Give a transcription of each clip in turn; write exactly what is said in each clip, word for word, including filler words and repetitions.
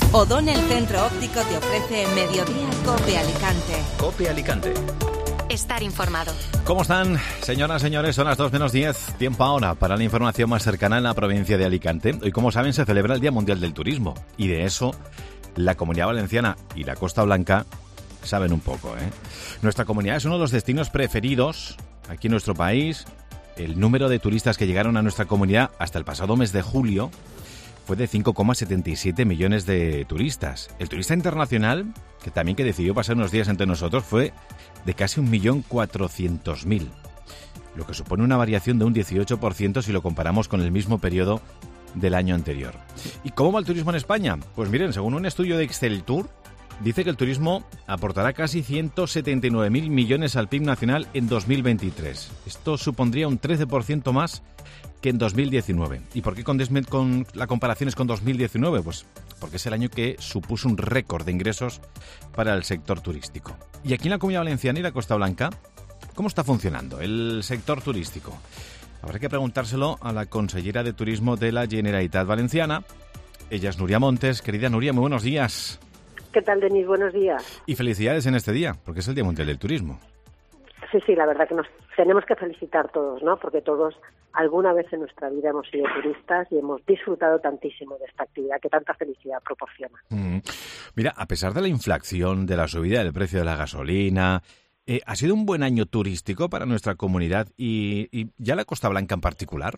O'Donnell Centro Óptico te ofrece Mediodía Cope Alicante. Cope Alicante. Estar informado. ¿Cómo están, señoras, señores? Son las dos menos diez. Tiempo ahora para la información más cercana en la provincia de Alicante. Hoy, como saben, se celebra el Día Mundial del Turismo. Y de eso, la Comunidad Valenciana y la Costa Blanca saben un poco, ¿eh? Nuestra comunidad es uno de los destinos preferidos aquí en nuestro país. El número de turistas que llegaron a nuestra comunidad hasta el pasado mes de julio fue de cinco coma setenta y siete millones de turistas. El turista internacional, que también que decidió pasar unos días entre nosotros, fue de casi un millón cuatrocientos mil, lo que supone una variación de un dieciocho por ciento si lo comparamos con el mismo periodo del año anterior. ¿Y cómo va el turismo en España? Pues miren, según un estudio de Exceltur, dice que el turismo aportará casi ciento setenta y nueve mil millones al P I B nacional en dos mil veintitrés. Esto supondría un trece por ciento más que en dos mil diecinueve. ¿Y por qué con, con la comparación es con dos mil diecinueve? Pues porque es el año que supuso un récord de ingresos para el sector turístico. Y aquí en la Comunidad Valenciana y la Costa Blanca, ¿cómo está funcionando el sector turístico? Habrá que preguntárselo a la consellera de Turismo de la Generalitat Valenciana. Ella es Nuria Montes. Querida Nuria, muy buenos días. ¿Qué tal, Denis? Buenos días. Y felicidades en este día, porque es el Día Mundial del Turismo. Sí, sí, la verdad que nos tenemos que felicitar todos, ¿no? Porque todos alguna vez en nuestra vida hemos sido turistas y hemos disfrutado tantísimo de esta actividad que tanta felicidad proporciona. Mm. Mira, a pesar de la inflación, de la subida del precio de la gasolina, eh, ¿ha sido un buen año turístico para nuestra comunidad y, y ya la Costa Blanca en particular?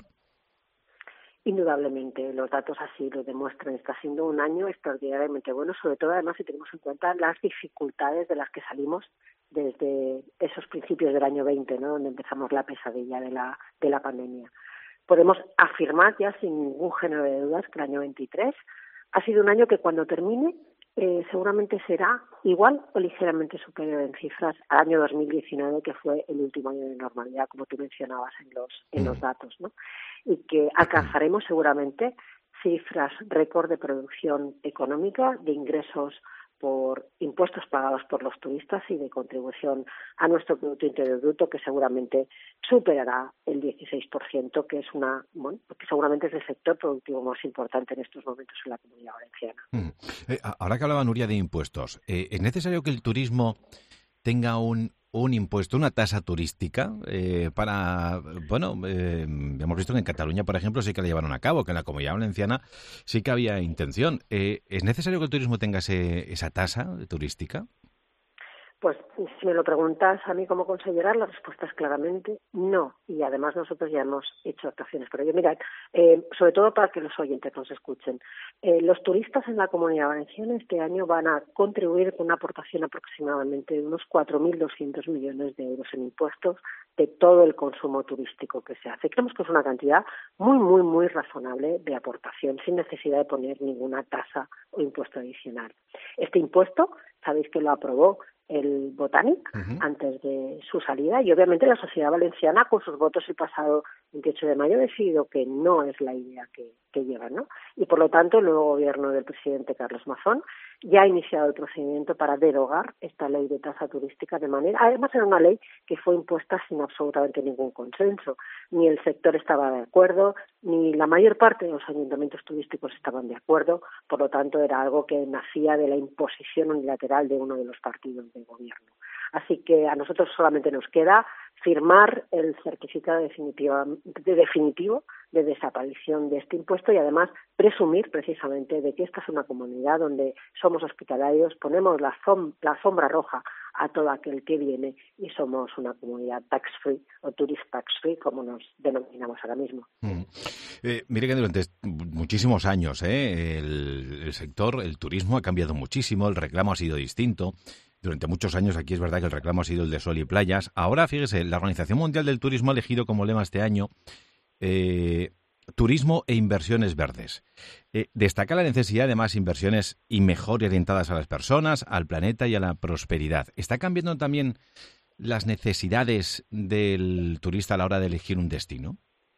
Indudablemente, los datos así lo demuestran. Está siendo un año extraordinariamente bueno, sobre todo además si tenemos en cuenta las dificultades de las que salimos desde esos principios del año veinte, ¿no? Donde empezamos la pesadilla de la de la pandemia. Podemos afirmar ya sin ningún género de dudas que el año veintitrés ha sido un año que cuando termine eh, seguramente será igual o ligeramente superior en cifras al año dos mil diecinueve, que fue el último año de normalidad, como tú mencionabas en los en los datos, ¿no? Y que alcanzaremos seguramente cifras récord de producción económica, de ingresos por impuestos pagados por los turistas y de contribución a nuestro Producto Interior Bruto, que seguramente superará el dieciséis por ciento, que es una, bueno, que seguramente es el sector productivo más importante en estos momentos en la Comunidad Valenciana. Mm. Eh, ahora que hablaba Nuria de impuestos, eh, ¿es necesario que el turismo tenga un un impuesto, una tasa turística eh, para, bueno, eh, hemos visto que en Cataluña, por ejemplo, sí que la llevaron a cabo, que en la Comunidad Valenciana sí que había intención. Eh, ¿Es necesario que el turismo tenga ese, esa tasa turística? Pues si me lo preguntas a mí como consellera, la respuesta es claramente no. Y además nosotros ya hemos hecho actuaciones por ello. Mirad, eh, sobre todo para que los oyentes nos escuchen, eh, los turistas en la Comunidad Valenciana este año van a contribuir con una aportación aproximadamente de unos cuatro mil doscientos millones de euros en impuestos de todo el consumo turístico que se hace. Creemos que es una cantidad muy, muy, muy razonable de aportación, sin necesidad de poner ninguna tasa o impuesto adicional. Este impuesto, sabéis que lo aprobó el Botanic uh-huh. antes de su salida, y obviamente la sociedad valenciana con sus votos el pasado veintiocho de mayo ha decidido que no es la idea que, que llevan, ¿no? Y por lo tanto el nuevo gobierno del presidente Carlos Mazón ya ha iniciado el procedimiento para derogar esta ley de tasa turística de manera, además era una ley que fue impuesta sin absolutamente ningún consenso, ni el sector estaba de acuerdo, ni la mayor parte de los ayuntamientos turísticos estaban de acuerdo, por lo tanto era algo que nacía de la imposición unilateral de uno de los partidos del gobierno. Así que a nosotros solamente nos queda firmar el certificado definitiva, de definitivo de desaparición de este impuesto y además presumir precisamente de que esta es una comunidad donde somos hospitalarios, ponemos la, som- la alfombra roja a todo aquel que viene y somos una comunidad tax-free o tourist tax-free, como nos denominamos ahora mismo. Mm. Eh, mire que durante muchísimos años eh, el, el sector, el turismo ha cambiado muchísimo, el reclamo ha sido distinto. Durante muchos años aquí es verdad que el reclamo ha sido el de sol y playas. Ahora, fíjese, la Organización Mundial del Turismo ha elegido como lema este año eh, turismo e inversiones verdes. Eh, destaca la necesidad de más inversiones y mejor orientadas a las personas, al planeta y a la prosperidad. ¿Está cambiando también las necesidades del turista a la hora de elegir un destino?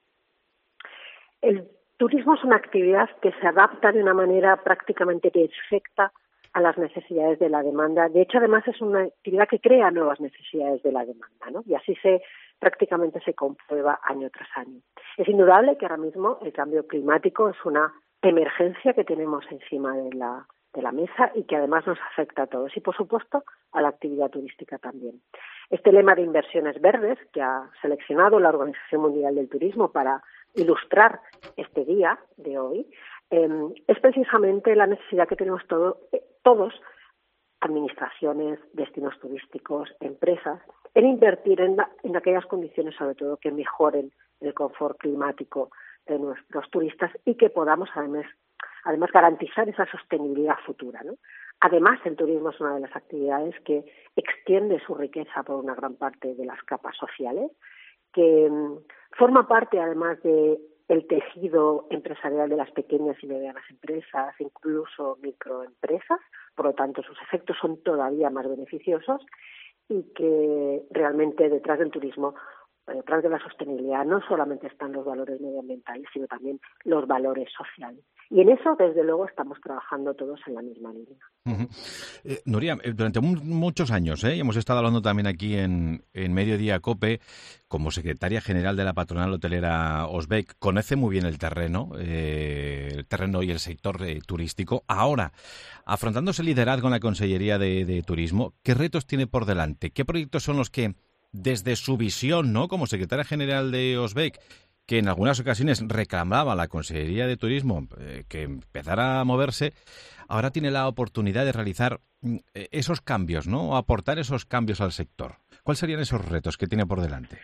El turismo es una actividad que se adapta de una manera prácticamente perfecta a las necesidades de la demanda. De hecho, además, es una actividad que crea nuevas necesidades de la demanda, ¿no? Y así se prácticamente se comprueba año tras año. Es indudable que ahora mismo el cambio climático es una emergencia que tenemos encima de la de la mesa y que además nos afecta a todos y, por supuesto, a la actividad turística también. Este lema de inversiones verdes que ha seleccionado la Organización Mundial del Turismo para ilustrar este día de hoy eh, es precisamente la necesidad que tenemos todo, eh, todos, administraciones, destinos turísticos, empresas, en invertir en, la, en aquellas condiciones, sobre todo, que mejoren el confort climático de nuestros turistas y que podamos, además, además garantizar esa sostenibilidad futura, ¿no? Además, el turismo es una de las actividades que extiende su riqueza por una gran parte de las capas sociales, que um, forma parte, además, de el tejido empresarial de las pequeñas y medianas empresas, incluso microempresas, por lo tanto sus efectos son todavía más beneficiosos y que realmente detrás del turismo, detrás de la sostenibilidad, no solamente están los valores medioambientales, sino también los valores sociales. Y en eso, desde luego, estamos trabajando todos en la misma línea. Uh-huh. Eh, Nuria, durante mu- muchos años, ¿eh? hemos estado hablando también aquí en, en Mediodía COPE, como secretaria general de la patronal hotelera Osbec, conoce muy bien el terreno, eh, el terreno y el sector eh, turístico. Ahora, afrontando ese liderazgo en la Consellería de, de Turismo, ¿qué retos tiene por delante? ¿Qué proyectos son los que, desde su visión, ¿no?, como secretaria general de Osbec, que en algunas ocasiones reclamaba a la Consellería de Turismo eh, que empezara a moverse, ahora tiene la oportunidad de realizar eh, esos cambios, ¿no?, o aportar esos cambios al sector? ¿Cuáles serían esos retos que tiene por delante?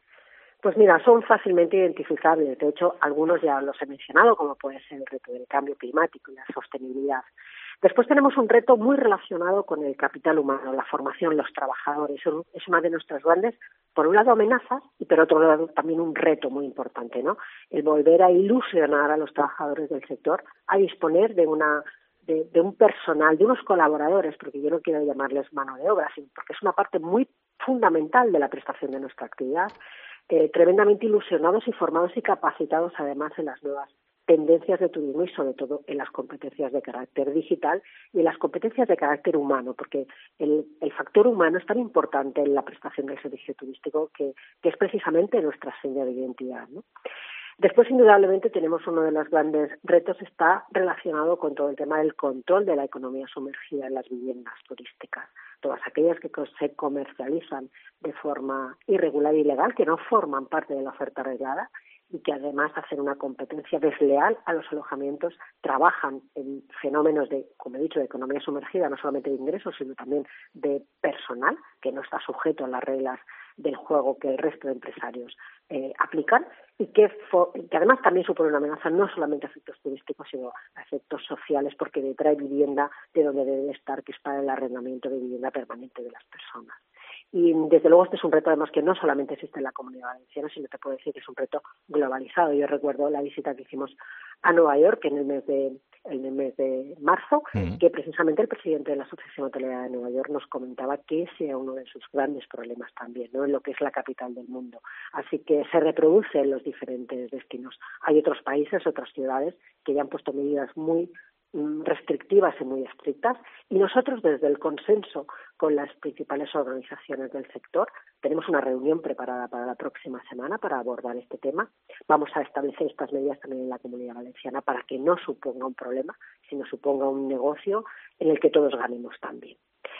Pues mira, son fácilmente identificables. De hecho, algunos ya los he mencionado, como puede ser el reto del cambio climático y la sostenibilidad. Después tenemos un reto muy relacionado con el capital humano, la formación, los trabajadores. Es una de nuestras grandes, por un lado, amenazas y por otro lado también un reto muy importante, ¿no? El volver a ilusionar a los trabajadores del sector a disponer de una de, de un personal, de unos colaboradores, porque yo no quiero llamarles mano de obra, sino porque es una parte muy fundamental de la prestación de nuestra actividad, eh, tremendamente ilusionados y formados y capacitados además en las nuevas tendencias de turismo y sobre todo en las competencias de carácter digital y en las competencias de carácter humano, porque el, el factor humano es tan importante en la prestación del servicio turístico que, que es precisamente nuestra seña de identidad, ¿no? Después, indudablemente, tenemos uno de los grandes retos, está relacionado con todo el tema del control de la economía sumergida en las viviendas turísticas. Todas aquellas que se comercializan de forma irregular e ilegal, que no forman parte de la oferta reglada y que además hacen una competencia desleal a los alojamientos, trabajan en fenómenos de, como he dicho, de economía sumergida, no solamente de ingresos, sino también de personal, que no está sujeto a las reglas del juego que el resto de empresarios eh, aplican y que, fo- que además también supone una amenaza no solamente a efectos turísticos, sino a efectos sociales, porque detrae vivienda de donde debe estar, que es para el arrendamiento de vivienda permanente de las personas. Y desde luego este es un reto además que no solamente existe en la Comunidad Valenciana, sino te puedo decir que es un reto globalizado. Yo recuerdo la visita que hicimos a Nueva York en el mes de en el mes de marzo, uh-huh. que precisamente el presidente de la Asociación Hotelera de Nueva York nos comentaba que ese era uno de sus grandes problemas también, ¿no?, en lo que es la capital del mundo. Así que se reproduce en los diferentes destinos. Hay otros países, otras ciudades que ya han puesto medidas muy restrictivas y muy estrictas, y nosotros desde el consenso con las principales organizaciones del sector tenemos una reunión preparada para la próxima semana para abordar este tema. Vamos a establecer estas medidas también en la Comunidad Valenciana para que no suponga un problema, sino suponga un negocio en el que todos ganemos también.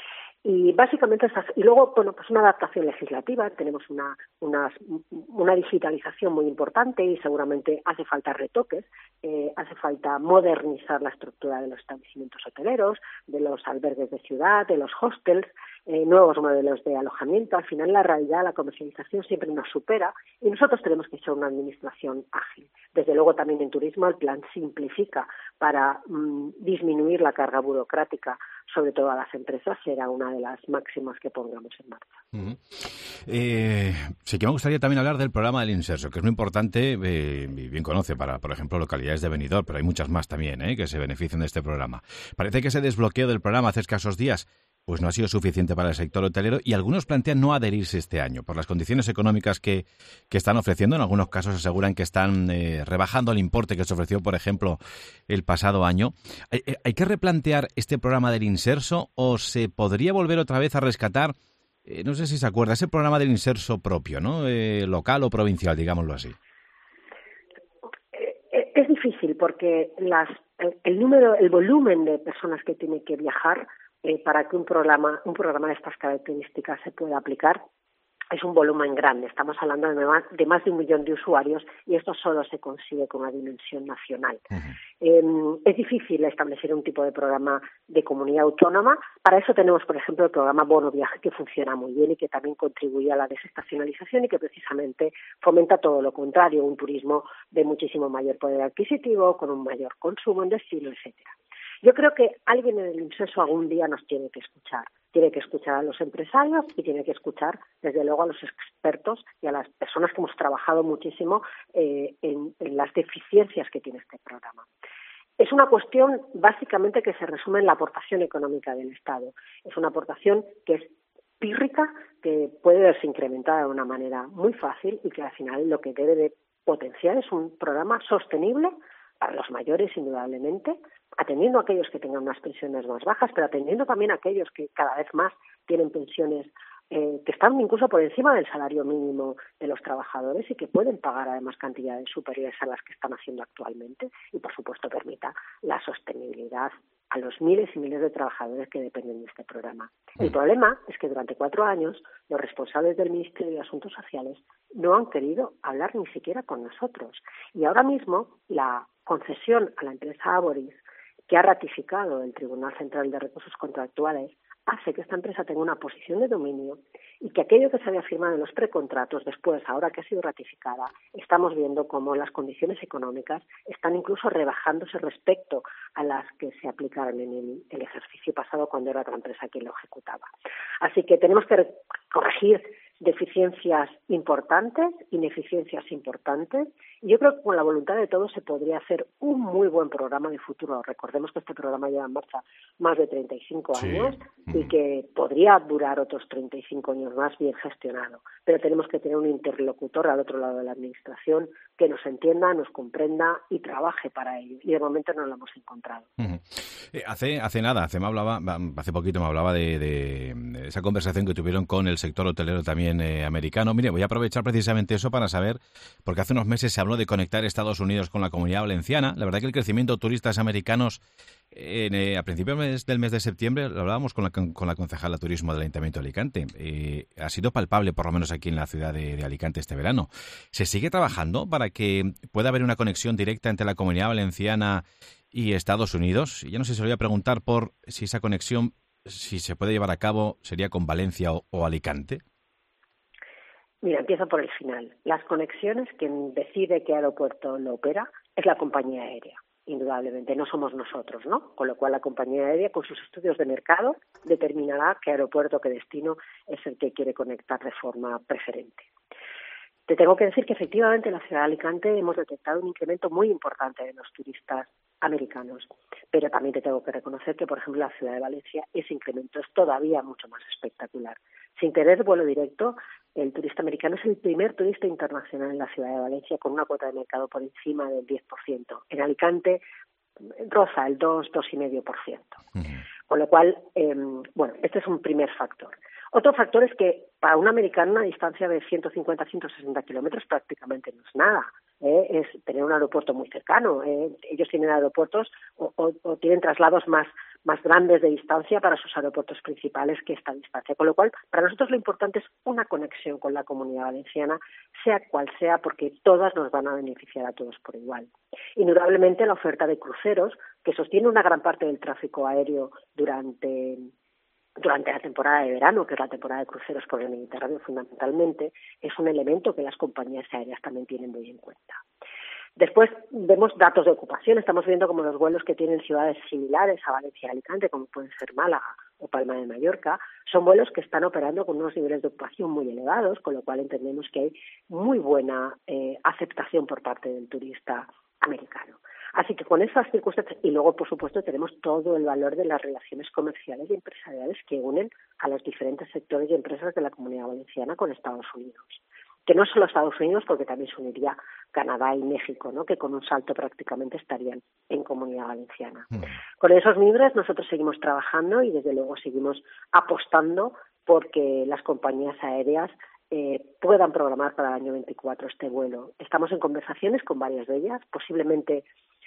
Y básicamente estas, y luego, bueno, pues una adaptación legislativa, tenemos una, una, una digitalización muy importante y seguramente hace falta retoques, eh, hace falta modernizar la estructura de los establecimientos hoteleros, de los albergues de ciudad, de los hostels, eh, nuevos modelos de alojamiento. Al final, la realidad, la comercialización siempre nos supera y nosotros tenemos que ser una administración ágil. Desde luego, también en turismo, el plan simplifica para mmm, disminuir la carga burocrática, sobre todo a las empresas, será una de las máximas que pongamos en marcha. Uh-huh. Eh, sí que me gustaría también hablar del programa del Inserso, que es muy importante, eh, bien conoce para, por ejemplo, localidades de Benidorm, pero hay muchas más también eh, que se benefician de este programa. Parece que ese desbloqueo del programa hace escasos días pues no ha sido suficiente para el sector hotelero y algunos plantean no adherirse este año por las condiciones económicas que, que están ofreciendo. En algunos casos aseguran que están eh, rebajando el importe que se ofreció, por ejemplo, el pasado año. ¿Hay, hay que replantear este programa del Inserso o se podría volver otra vez a rescatar, eh, no sé si se acuerda, ese programa del Inserso propio, ¿no? Eh, local o provincial, digámoslo así? Es difícil difícil porque las, el, el número, el volumen de personas que tiene que viajar eh, para que un programa, un programa de estas características se pueda aplicar es un volumen grande. Estamos hablando de más, de más de un millón de usuarios y esto solo se consigue con una dimensión nacional. Uh-huh. Eh, es difícil establecer un tipo de programa de comunidad autónoma. Para eso tenemos, por ejemplo, el programa Bono Viaje, que funciona muy bien y que también contribuye a la desestacionalización y que precisamente fomenta todo lo contrario, un turismo de muchísimo mayor poder adquisitivo, con un mayor consumo en destino, etcétera. Yo creo que alguien en el INSESO algún día nos tiene que escuchar. Tiene que escuchar a los empresarios y tiene que escuchar, desde luego, a los expertos y a las personas que hemos trabajado muchísimo eh, en, en las deficiencias que tiene este programa. Es una cuestión básicamente que se resume en la aportación económica del Estado. Es una aportación que es pírrica, que puede verse incrementada de una manera muy fácil y que al final lo que debe de potenciar es un programa sostenible para los mayores, indudablemente, atendiendo a aquellos que tengan unas pensiones más bajas, pero atendiendo también a aquellos que cada vez más tienen pensiones eh, que están incluso por encima del salario mínimo de los trabajadores y que pueden pagar además cantidades superiores a las que están haciendo actualmente y, por supuesto, permita la sostenibilidad a los miles y miles de trabajadores que dependen de este programa. El problema es que durante cuatro años los responsables del Ministerio de Asuntos Sociales no han querido hablar ni siquiera con nosotros. Y ahora mismo la concesión a la empresa Aboris, que ha ratificado el Tribunal Central de Recursos Contractuales, hace que esta empresa tenga una posición de dominio y que aquello que se había firmado en los precontratos, después, ahora que ha sido ratificada, estamos viendo cómo las condiciones económicas están incluso rebajándose respecto a las que se aplicaron en el, el ejercicio pasado cuando era otra empresa quien lo ejecutaba. Así que tenemos que corregir deficiencias importantes, ineficiencias importantes, y yo creo que con la voluntad de todos se podría hacer un muy buen programa de futuro. Recordemos que este programa lleva en marcha más de treinta y cinco sí. años y que podría durar otros treinta y cinco años más bien gestionado, pero tenemos que tener un interlocutor al otro lado de la administración que nos entienda, nos comprenda y trabaje para ello, y de momento no lo hemos encontrado. Uh-huh. Eh, hace hace nada, hace me hablaba, hace poquito me hablaba de, de, de esa conversación que tuvieron con el sector hotelero también eh, americano. Mire, voy a aprovechar precisamente eso para saber, porque hace unos meses se habló de conectar Estados Unidos con la Comunidad Valenciana. La verdad que el crecimiento de turistas americanos en, eh, a principios del mes de septiembre, lo hablábamos con la, con la concejala de turismo del Ayuntamiento de Alicante, eh, ha sido palpable, por lo menos aquí en la ciudad de, de Alicante este verano. ¿Se sigue trabajando para que pueda haber una conexión directa entre la Comunidad Valenciana y Estados Unidos? Y yo no sé si se lo voy a preguntar por si esa conexión, si se puede llevar a cabo, sería con Valencia o, o Alicante. Mira, empiezo por el final. Las conexiones, quien decide qué aeropuerto lo opera es la compañía aérea, indudablemente, no somos nosotros, ¿no? Con lo cual la compañía aérea, con sus estudios de mercado, determinará qué aeropuerto, qué destino es el que quiere conectar de forma preferente. Te tengo que decir que efectivamente en la ciudad de Alicante hemos detectado un incremento muy importante de los turistas americanos, pero también te tengo que reconocer que, por ejemplo, en la ciudad de Valencia ese incremento es todavía mucho más espectacular. Sin tener vuelo directo, el turista americano es el primer turista internacional en la ciudad de Valencia con una cuota de mercado por encima del diez por ciento. En Alicante roza el dos, dos coma cinco por ciento. Uh-huh. Con lo cual, eh, bueno, este es un primer factor. Otro factor es que para un americano una distancia de ciento cincuenta a ciento sesenta kilómetros prácticamente no es nada. ¿eh? Es tener un aeropuerto muy cercano. ¿eh? Ellos tienen aeropuertos o, o, o tienen traslados más, más grandes de distancia para sus aeropuertos principales que esta distancia. Con lo cual, para nosotros lo importante es una conexión con la Comunidad Valenciana, sea cual sea, porque todas nos van a beneficiar a todos por igual. Indudablemente la oferta de cruceros, que sostiene una gran parte del tráfico aéreo durante... durante la temporada de verano, que es la temporada de cruceros por el Mediterráneo fundamentalmente, es un elemento que las compañías aéreas también tienen muy en cuenta. Después vemos datos de ocupación, estamos viendo como los vuelos que tienen ciudades similares a Valencia y Alicante, como pueden ser Málaga o Palma de Mallorca, son vuelos que están operando con unos niveles de ocupación muy elevados, con lo cual entendemos que hay muy buena eh, aceptación por parte del turista americano. Así que con esas circunstancias, y luego, por supuesto, tenemos todo el valor de las relaciones comerciales y empresariales que unen a los diferentes sectores y empresas de la Comunidad Valenciana con Estados Unidos. Que no solo Estados Unidos, porque también se uniría Canadá y México, ¿no? Que con un salto prácticamente estarían en Comunidad Valenciana. Mm. Con esos miembros nosotros seguimos trabajando y, desde luego, seguimos apostando porque las compañías aéreas Eh, puedan programar para el año veinticuatro este vuelo. Estamos en conversaciones con varias de ellas, posiblemente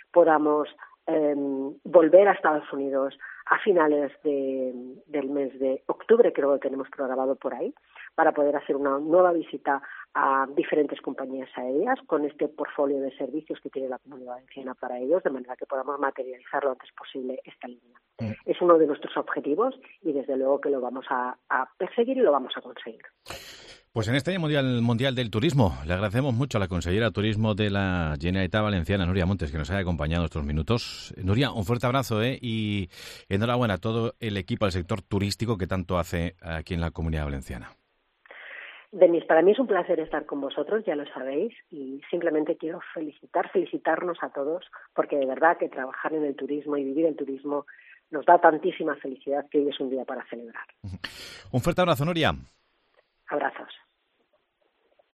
podamos eh, volver a Estados Unidos a finales de, del mes de octubre, creo que tenemos programado por ahí, para poder hacer una nueva visita a diferentes compañías aéreas con este portfolio de servicios que tiene la Comunidad Valenciana para ellos, de manera que podamos materializar lo antes posible esta línea. Mm. Es uno de nuestros objetivos y desde luego que lo vamos a, a perseguir y lo vamos a conseguir. Pues en este Año Mundial, Mundial del Turismo, le agradecemos mucho a la consellera de Turismo de la Generalitat Valenciana, Núria Montes, que nos haya acompañado estos minutos. Núria, un fuerte abrazo ¿eh? y enhorabuena a todo el equipo del sector turístico que tanto hace aquí en la Comunidad Valenciana. Denis, para mí es un placer estar con vosotros, ya lo sabéis, y simplemente quiero felicitar, felicitarnos a todos, porque de verdad que trabajar en el turismo y vivir el turismo nos da tantísima felicidad que hoy es un día para celebrar. Un fuerte abrazo, Núria. Abrazos.